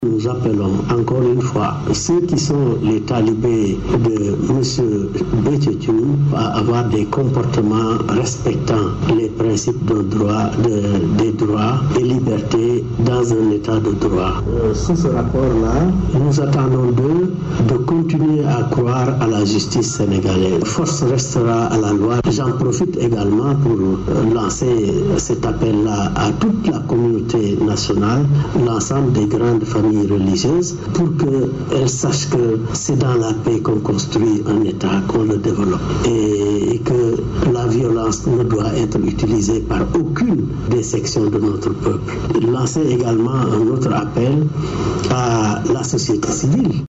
Nous appelons encore une fois ceux qui sont les talibés de M. Béthié à avoir des comportements respectant les principes des droits et libertés dans un état de droit. Sous ce rapport-là, nous attendons d'eux de continuer à croire à la justice sénégalaise. Force restera à la loi. J'en profite également pour lancer cet appel-là à toute la communauté nationale, l'ensemble des grandes familles religieuses, pour qu'elles sachent que c'est dans la paix qu'on construit un État, qu'on le développe, et que la violence ne doit être utilisée par aucune des sections de notre peuple. Lancer également un autre appel à la société civile.